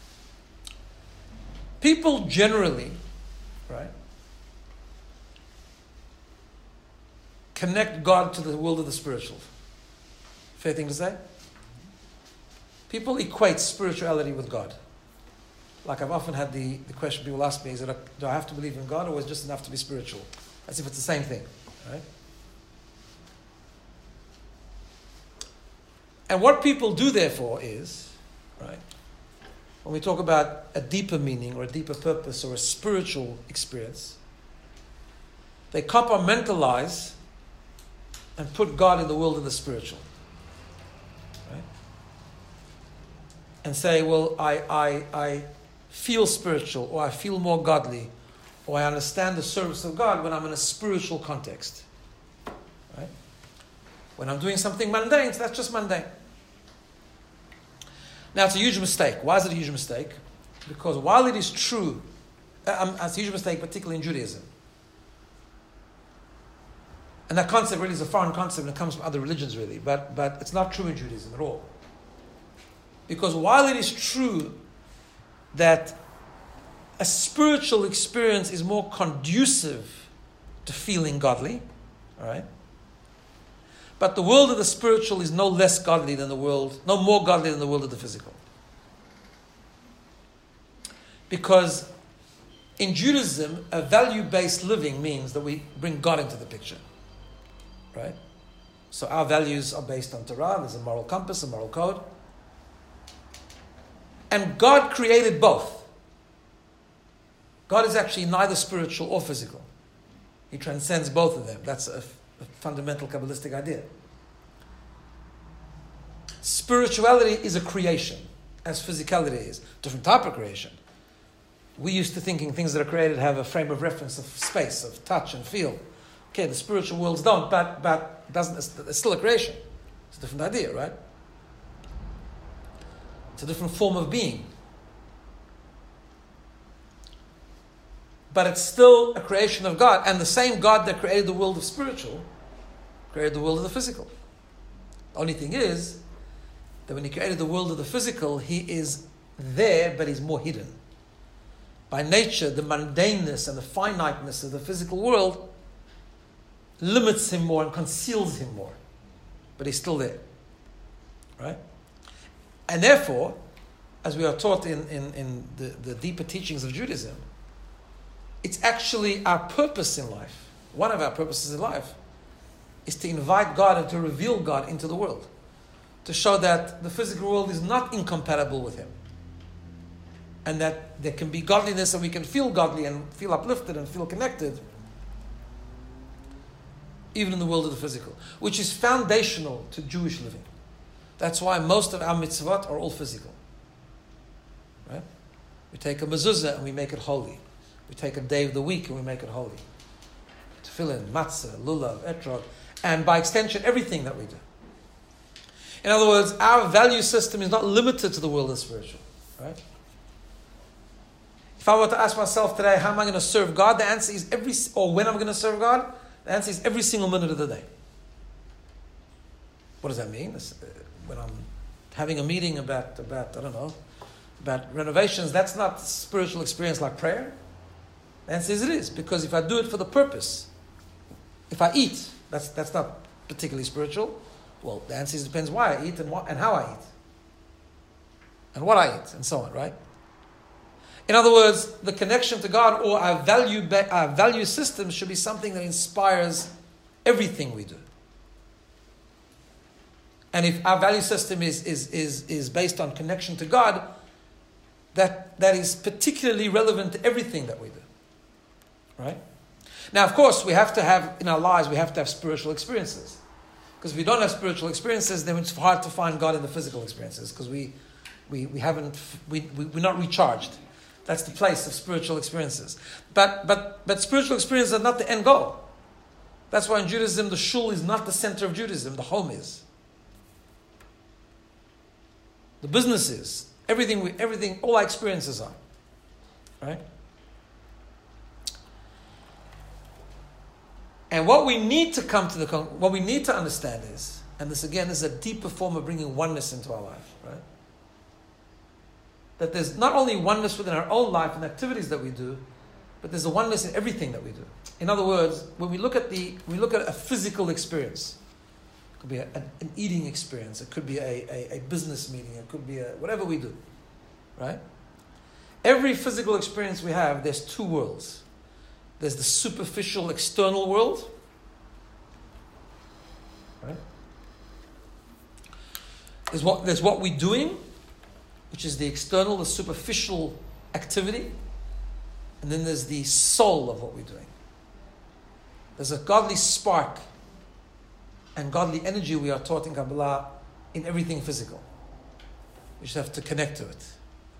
People generally, right, connect God to the world of the spiritual. Fair thing to say? People equate spirituality with God. Like I've often had the, the question people ask me, is it, do I have to believe in God, or is it just enough to be spiritual? As if it's the same thing, right? And what people do, therefore, is, right, when we talk about a deeper meaning or a deeper purpose or a spiritual experience, they compartmentalize and put God in the world of the spiritual. Right? And say, well, I, I, I feel spiritual, or I feel more godly, or I understand the service of God when I'm in a spiritual context. Right? When I'm doing something mundane, that's just mundane. Now, it's a huge mistake. Why is it a huge mistake? Because while it is true, um, it's a huge mistake, particularly in Judaism. And that concept really is a foreign concept and it comes from other religions, really. But, but it's not true in Judaism at all. Because while it is true that a spiritual experience is more conducive to feeling godly, all right? But the world of the spiritual is no less godly than the world, no more godly than the world of the physical. Because in Judaism, a value-based living means that we bring God into the picture. Right? So our values are based on Torah, there's a moral compass, a moral code. And God created both. God is actually neither spiritual or physical. He transcends both of them. That's a a fundamental Kabbalistic idea. Spirituality is a creation, as physicality is. Different type of creation. We used to thinking things that are created have a frame of reference of space, of touch and feel. Okay, the spiritual worlds don't, but but doesn't. It's still a creation. It's a different idea, right? It's a different form of being. But it's still a creation of God, and the same God that created the world of spiritual created the world of the physical. The only thing is that when he created the world of the physical, he is there, but he's more hidden. By nature, the mundaneness and the finiteness of the physical world limits him more and conceals him more. But he's still there. Right? And therefore, as we are taught in, in, in the, the deeper teachings of Judaism, it's actually our purpose in life. One of our purposes in life is to invite God and to reveal God into the world. To show that the physical world is not incompatible with him. And that there can be godliness and we can feel godly and feel uplifted and feel connected even in the world of the physical, which is foundational to Jewish living. That's why most of our mitzvot are all physical. Right? We take a mezuzah and we make it holy. We take a day of the week and we make it holy. Tefillin, matzah, lulav, etrog, and by extension, everything that we do. In other words, our value system is not limited to the world of spiritual. Right? If I were to ask myself today, how am I going to serve God? The answer is every, or when I'm going to serve God? The answer is every single minute of the day. What does that mean? When I'm having a meeting about, about, I don't know, about renovations, that's not a spiritual experience like prayer. The answer is it is, because if I do it for the purpose, if I eat, that's that's not particularly spiritual. Well, the answer is it depends why I eat and what and how I eat. And what I eat, and so on, right? In other words, the connection to God or our value our value system should be something that inspires everything we do. And if our value system is is is, is based on connection to God, that, that is particularly relevant to everything that we do. Right? Now, of course, we have to have, in our lives, we have to have spiritual experiences. Because if we don't have spiritual experiences, then it's hard to find God in the physical experiences, because we, we, we haven't, we, we, we're not recharged. That's the place of spiritual experiences. But, but, but spiritual experiences are not the end goal. That's why in Judaism, the shul is not the center of Judaism, the home is. The business is. Everything, we, everything, all our experiences are. Right? And what we need to come to the, what we need to understand is, and this again is a deeper form of bringing oneness into our life, right? That there's not only oneness within our own life and activities that we do, but there's a oneness in everything that we do. In other words, when we look at the, we look at a physical experience, it could be a, an, an eating experience, it could be a, a, a business meeting, it could be a, whatever we do, right? Every physical experience we have, there's two worlds. There's the superficial external world, right? There's what, there's what we're doing, which is the external, the superficial activity. And then there's the soul of what we're doing. There's a godly spark and godly energy we are taught in Kabbalah in everything physical. We just have to connect to it.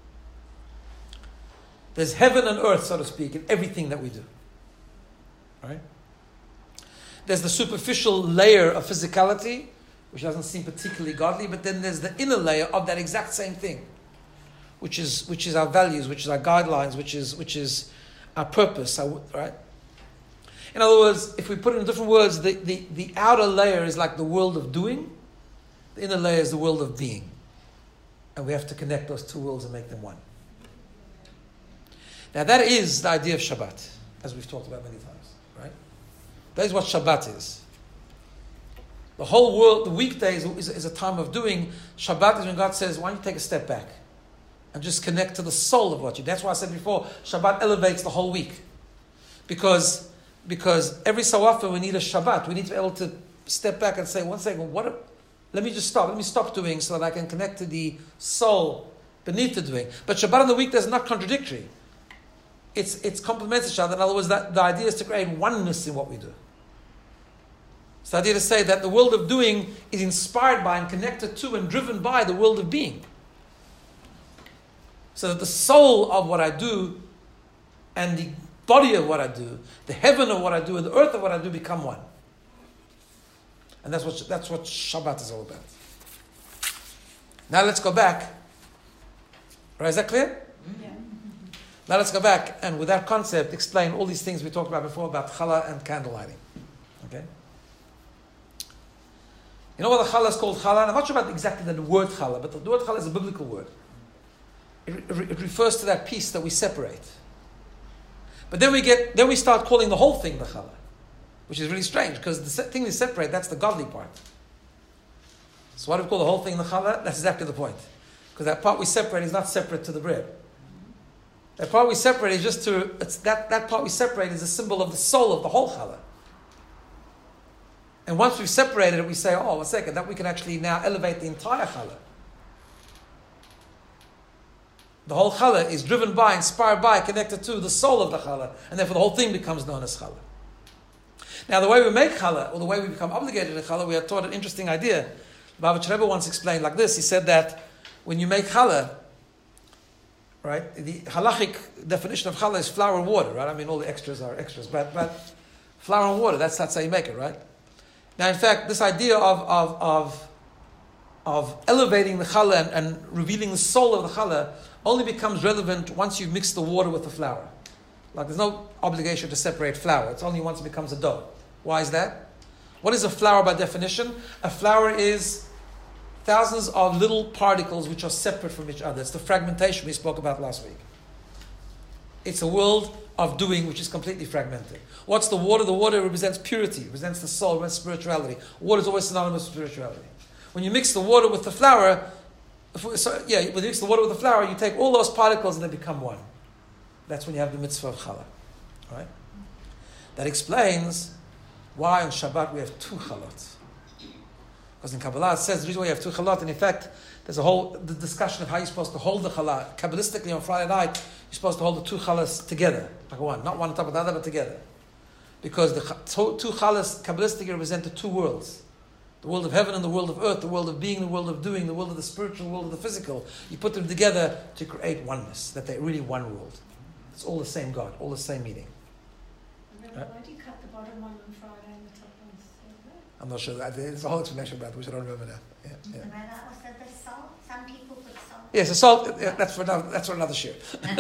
There's heaven and earth, so to speak, in everything that we do. Right? There's the superficial layer of physicality, which doesn't seem particularly godly, but then there's the inner layer of that exact same thing, which is which is our values, which is our guidelines, which is which is our purpose, our, right? In other words, if we put it in different words, the, the, the outer layer is like the world of doing, the inner layer is the world of being. And we have to connect those two worlds and make them one. Now that is the idea of Shabbat, as we've talked about many times, right? That is what Shabbat is. The whole world, the weekday is, is, is a time of doing. Shabbat is when God says, why don't you take a step back and just connect to the soul of what you do. That's why I said before, Shabbat elevates the whole week. Because, because every so often we need a Shabbat. We need to be able to step back and say, one second, what? A, let me just stop. Let me stop doing so that I can connect to the soul beneath the doing. But Shabbat on the weekday is not contradictory. It's, it's complements each other. In other words, that, the idea is to create oneness in what we do. It's the idea to say that the world of doing is inspired by and connected to and driven by the world of being. So that the soul of what I do and the body of what I do, the heaven of what I do and the earth of what I do become one. And that's what, that's what Shabbat is all about. Now let's go back. Right, is that clear? Yeah. Now let's go back and with that concept explain all these things we talked about before about challah and candle lighting. Okay? You know what the challah is called challah? I'm not sure about exactly the word challah, but the word challah is a biblical word. It, it, it refers to that piece that we separate. But then we get, then we start calling the whole thing the challah, which is really strange because the se- thing we separate, that's the godly part. So why do we call the whole thing the challah? That's exactly the point. Because that part we separate is not separate to the bread. That part we separate is just to, it's that, that part we separate is a symbol of the soul of the whole challah. And once we've separated it, we say, oh, one second, that we can actually now elevate the entire challah. The whole challah is driven by, inspired by, connected to the soul of the challah. And therefore the whole thing becomes known as challah. Now the way we make challah, or the way we become obligated to challah, we are taught an interesting idea. Bavitch Rebbe once explained like this. He said that when you make challah, right, the halachic definition of challah is flour and water, right? I mean, all the extras are extras, but, but flour and water, that's, that's how you make it, right? Now, in fact, this idea of, of, of, of elevating the challah and, and revealing the soul of the challah only becomes relevant once you mix the water with the flour. Like, there's no obligation to separate flour. It's only once it becomes a dough. Why is that? What is a flour by definition? A flour is thousands of little particles which are separate from each other. It's the fragmentation we spoke about last week. It's a world of doing which is completely fragmented. What's the water? The water represents purity, represents the soul, represents spirituality. Water is always synonymous with spirituality. When you mix the water with the flour, so, yeah, when you mix the water with the flour, you take all those particles and they become one. That's when you have the mitzvah of challah. Right? That explains why on Shabbat we have two chalot. Because in Kabbalah it says the reason why you have two chalot, and in fact, there's a whole the discussion of how you're supposed to hold the challah. Kabbalistically on Friday night, you're supposed to hold the two challahs together, like one, not one on top of the other, but together. Because the two challahs Kabbalistically represent the two worlds. The world of heaven and the world of earth, the world of being, the world of doing, the world of the spiritual, the world of the physical. You put them together to create oneness, that they're really one world. It's all the same God, all the same meaning. And then Right. why do you cut the bottom one on Friday and the top one Saturday? I'm not sure. There's a whole explanation about it, which I don't remember now. Yeah, yeah. And I thought, was that the salt? Some people put salt. Yes, yeah, so salt, yeah, that's for another, that's for another share. All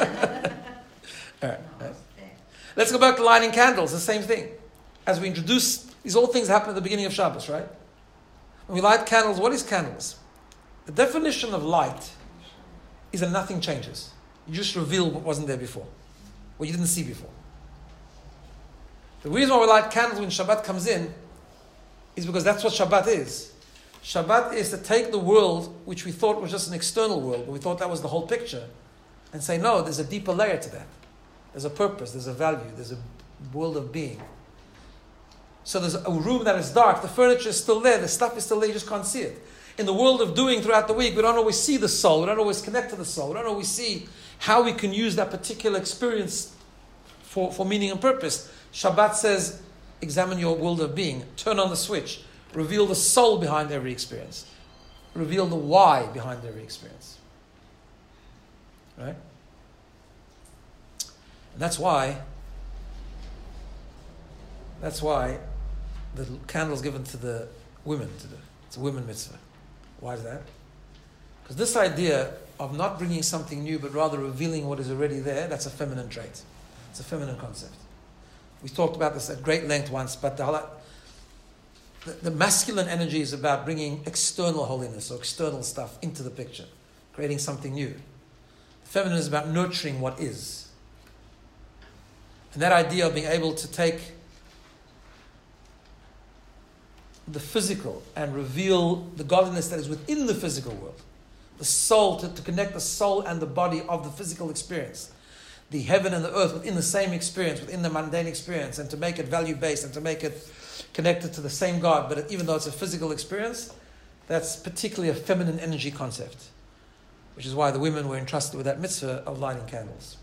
right, right. Let's go back to lighting candles, the same thing. As we introduce, these all things happen at the beginning of Shabbos, right? When we light candles, what is candles? The definition of light is that nothing changes. You just reveal what wasn't there before, what you didn't see before. The reason why we light candles when Shabbat comes in is because that's what Shabbat is. Shabbat is to take the world, which we thought was just an external world, but we thought that was the whole picture, and say, no, there's a deeper layer to that. There's a purpose, there's a value, there's a world of being. So there's a room that is dark, the furniture is still there, the stuff is still there, you just can't see it. in the world of doing throughout the week, we don't always see the soul. We don't always connect to the soul. We don't always see how we can use that particular experience for, for meaning and purpose. Shabbat says, examine your world of being. Turn on the switch. Reveal the soul behind every experience. Reveal the why behind every experience. Right? And that's why, that's why the candle's given to the women to do. It's a women mitzvah. Why is that? Because this idea of not bringing something new, but rather revealing what is already there, that's a feminine trait. It's a feminine concept. We talked about this at great length once, but the, the, the masculine energy is about bringing external holiness or external stuff into the picture, creating something new. The feminine is about nurturing what is. And that idea of being able to take the physical and reveal the godliness that is within the physical world. The soul, to, to connect the soul and the body of the physical experience. The heaven and the earth within the same experience, within the mundane experience, and to make it value-based and to make it connected to the same God. But even though it's a physical experience, that's particularly a feminine energy concept, which is why the women were entrusted with that mitzvah of lighting candles.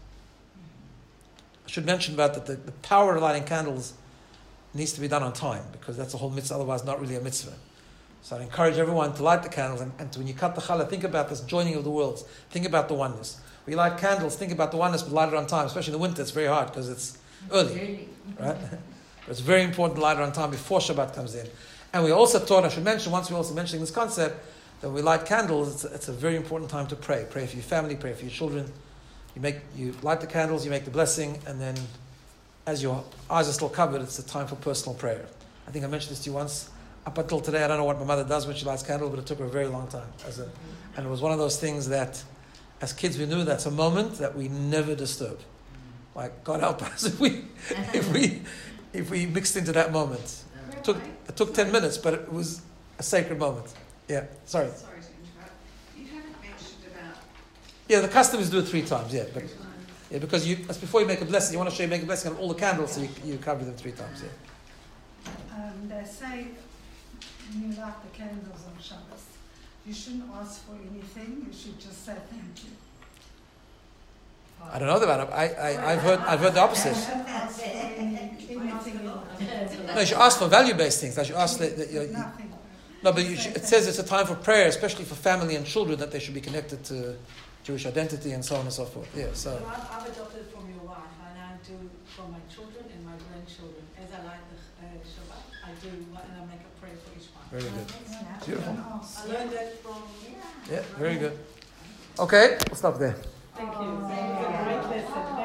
I should mention about that the, the power of lighting candles needs to be done on time, because that's a whole mitzvah, otherwise not really a mitzvah. So I encourage everyone to light the candles, and, and to, when you cut the challah, think about this joining of the worlds. Think about the oneness. When you light candles, think about the oneness, but light it on time. Especially in the winter, it's very hard because it's early. Right? But it's very important to light it on time before Shabbat comes in. And we also taught, I should mention, once we're also mentioning this concept, that when we light candles, it's a, it's a very important time to pray. Pray for your family, pray for your children. You make you light the candles, you make the blessing, and then as your eyes are still covered, it's a time for personal prayer. I think I mentioned this to you once. Up until today, I don't know what my mother does when she lights candles, but it took her a very long time. As a, and it was one of those things that, as kids, we knew that's a moment that we never disturb. Like, God help us if we if we if we mixed into that moment. It took it took ten minutes, but it was a sacred moment. Yeah, sorry. Sorry to interrupt. You haven't mentioned about. Yeah, the custom is do it three times. Yeah, but yeah, because you as before you make a blessing, you want to show you make a blessing on all the candles, so you, you cover them three times. Yeah. Um, they say when you light the candles on Shabbos, you shouldn't ask for anything. You should just say thank you. I don't know about it. I, I, I've heard I've heard the opposite. Shouldn't ask for any, anything in No, you should ask for value-based things. I should ask that, that you, you, nothing. no, but you should, it says it's a time for prayer, especially for family and children, that they should be connected to Jewish identity and so on and so forth. Yeah, so. So I've, I've adopted from your wife, and I do for my children and my grandchildren. As I light the uh, Shabbat, I do and I make a prayer for each one. Very good. Yeah. Beautiful. Don't ask. I learned that from. Yeah, very good. Okay, we'll stop there. Thank you. Thank you for a great lesson.